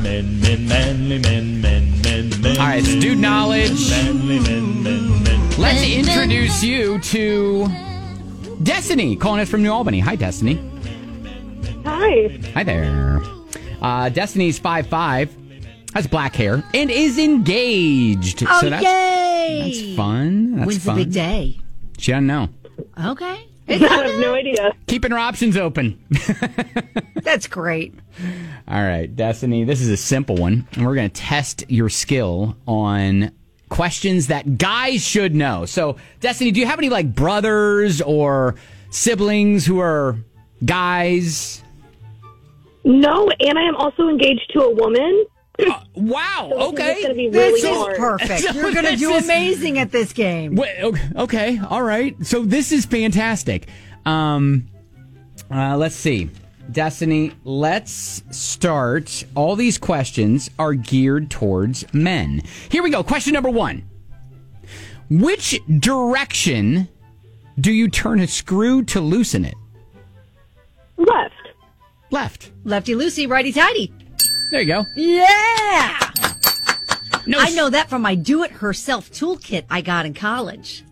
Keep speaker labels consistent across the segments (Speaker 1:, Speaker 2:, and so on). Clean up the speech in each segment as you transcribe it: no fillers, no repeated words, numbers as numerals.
Speaker 1: All right, it's Dude Knowledge. Let's introduce you to Destiny, calling us from New Albany. Hi, Destiny.
Speaker 2: Hi.
Speaker 1: Hi there. Destiny's 5'5", has black hair, and is engaged.
Speaker 3: Oh,
Speaker 1: so that's,
Speaker 3: yay!
Speaker 1: That's fun. That's
Speaker 3: When's
Speaker 1: fun.
Speaker 3: the big day?
Speaker 1: She doesn't know.
Speaker 3: Okay.
Speaker 2: I have no idea.
Speaker 1: Keeping her options open.
Speaker 3: That's great.
Speaker 1: All right, Destiny, this is a simple one, and we're going to test your skill on questions that guys should know. So, Destiny, do you have any, like, brothers or siblings who are guys?
Speaker 2: No, and I am also engaged to a woman.
Speaker 1: Wow,
Speaker 2: So
Speaker 1: okay.
Speaker 2: It's going to be
Speaker 3: This
Speaker 2: really
Speaker 3: is
Speaker 2: hard.
Speaker 3: perfect. You're going to do amazing at this game.
Speaker 1: Wait, okay, all right. So this is fantastic. Let's see. Destiny, let's start. All these questions are geared towards men. Here we go. Question number 1. Which direction do you turn a screw to loosen it?
Speaker 2: Left.
Speaker 1: Left.
Speaker 3: Lefty loosey, righty tighty.
Speaker 1: There you go.
Speaker 3: Yeah!
Speaker 1: No,
Speaker 3: I know that from my do-it-herself toolkit I got in college.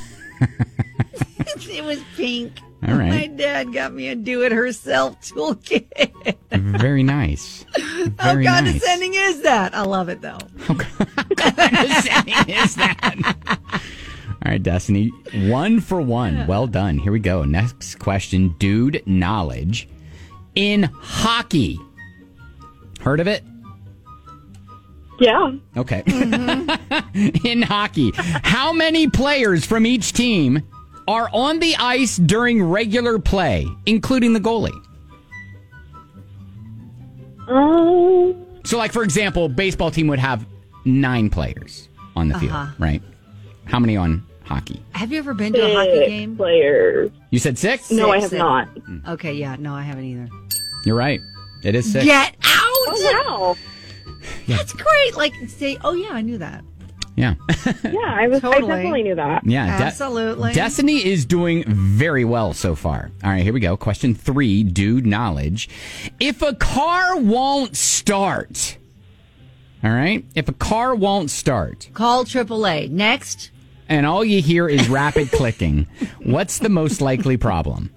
Speaker 3: It was pink.
Speaker 1: All right.
Speaker 3: My dad got me a do-it-herself toolkit.
Speaker 1: Very nice.
Speaker 3: How
Speaker 1: Very nice.
Speaker 3: condescending is that? I love it, though.
Speaker 1: Condescending is that? All right, Destiny. 1 for 1. Well done. Here we go. Next question. Dude knowledge. In hockey. Heard of it?
Speaker 2: Yeah.
Speaker 1: Okay. In hockey, how many players from each team are on the ice during regular play, including the goalie? So, like, for example, baseball team would have 9 players on the field, right? How many on hockey?
Speaker 3: Have you ever been to a hockey game?
Speaker 2: Players.
Speaker 1: You said 6?
Speaker 2: No, I have
Speaker 3: Six.
Speaker 2: not.
Speaker 3: Okay, yeah, no, I haven't either.
Speaker 1: You're right. It is 6.
Speaker 3: Get out!
Speaker 2: Oh, wow.
Speaker 3: That's great. Like, say, oh, yeah, I knew that.
Speaker 1: Yeah.
Speaker 2: Yeah, I definitely knew that.
Speaker 1: Yeah.
Speaker 3: Absolutely.
Speaker 1: Destiny is doing very well so far. All right, here we go. Question 3, dude knowledge. If a car won't start, all right? If a car won't start.
Speaker 3: Call AAA. Next.
Speaker 1: And all you hear is rapid clicking, what's the most likely problem?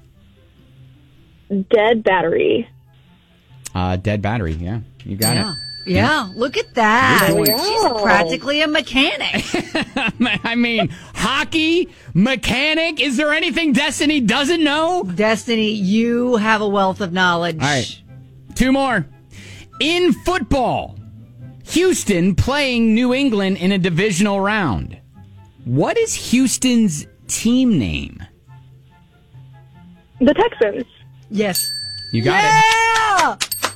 Speaker 2: Dead battery.
Speaker 1: Dead battery, yeah. You got it.
Speaker 3: Yeah, look at that.
Speaker 1: You're
Speaker 2: doing-
Speaker 3: She's practically a mechanic.
Speaker 1: I mean, hockey, mechanic, is there anything Destiny doesn't know?
Speaker 3: Destiny, you have a wealth of knowledge.
Speaker 1: All right, 2 more. In football, Houston playing New England in a divisional round. What is Houston's team name?
Speaker 2: The Texans.
Speaker 3: Yes.
Speaker 1: You got it.
Speaker 3: Yeah!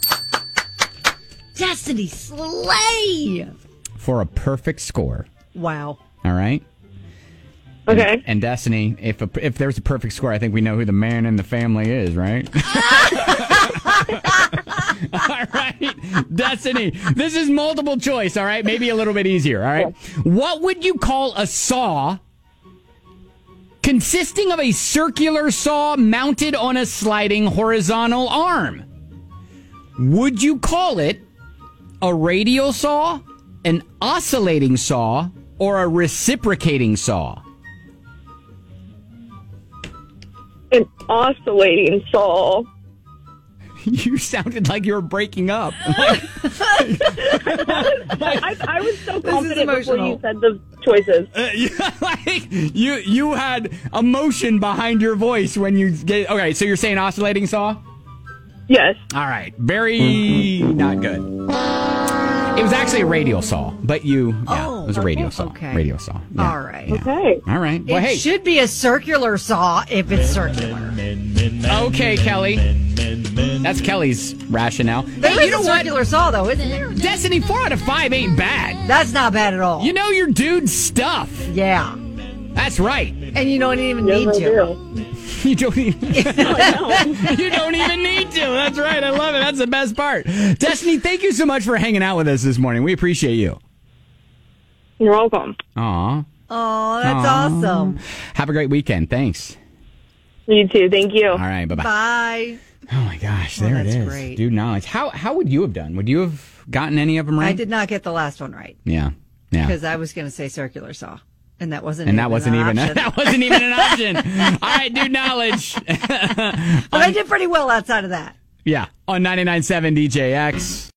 Speaker 3: Destiny slay!
Speaker 1: For a perfect score.
Speaker 3: Wow.
Speaker 1: All right?
Speaker 2: Okay.
Speaker 1: And Destiny, if there's a perfect score, I think we know who the man in the family is, right? All right, Destiny, this is multiple choice, all right? Maybe a little bit easier, all right? What would you call a saw consisting of a circular saw mounted on a sliding horizontal arm? Would you call it a radial saw, an oscillating saw, or a reciprocating saw?
Speaker 2: An oscillating saw.
Speaker 1: You sounded like you were breaking up.
Speaker 2: I was so confident before
Speaker 3: emotional.
Speaker 2: you said the choices.
Speaker 1: You had emotion behind your voice when you get. Okay, so you're saying oscillating saw?
Speaker 2: Yes.
Speaker 1: All right, very not good. It was actually a radial saw, but it was a radial saw.
Speaker 3: okay.
Speaker 1: Radial saw. Yeah,
Speaker 3: All right.
Speaker 1: yeah.
Speaker 2: Okay.
Speaker 1: All right. Well,
Speaker 3: It
Speaker 1: hey.
Speaker 3: should be a circular saw if it's circular.
Speaker 1: Okay, Kelly. That's Kelly's rationale.
Speaker 3: There
Speaker 1: Hey,
Speaker 3: is a circular saw, though, isn't there?
Speaker 1: Destiny, 4 out of 5 ain't bad.
Speaker 3: That's not bad at all.
Speaker 1: You know your dude's stuff.
Speaker 3: Yeah.
Speaker 1: That's right.
Speaker 3: And you don't even
Speaker 2: Yes,
Speaker 3: need
Speaker 2: I
Speaker 3: to.
Speaker 2: do.
Speaker 1: You don't even, you don't even need to. That's right. I love it. That's the best part. Destiny, thank you so much for hanging out with us this morning. We appreciate you.
Speaker 2: You're welcome.
Speaker 1: Aw.
Speaker 3: Oh, that's awesome.
Speaker 1: Have a great weekend. Thanks.
Speaker 2: You too. Thank you.
Speaker 1: All right. Bye-bye.
Speaker 3: Bye.
Speaker 1: Oh, my gosh. There it
Speaker 3: that's
Speaker 1: is.
Speaker 3: great.
Speaker 1: Dude knowledge. How would you have done? Would you have gotten any of them right?
Speaker 3: I did not get the last one right.
Speaker 1: Yeah. Yeah.
Speaker 3: Because I was going to say circular saw. And that wasn't
Speaker 1: And
Speaker 3: even
Speaker 1: that wasn't
Speaker 3: an
Speaker 1: even
Speaker 3: option.
Speaker 1: that wasn't even an option. All right, dude, knowledge.
Speaker 3: But I did pretty well outside of that.
Speaker 1: Yeah, on 99.7 DJX.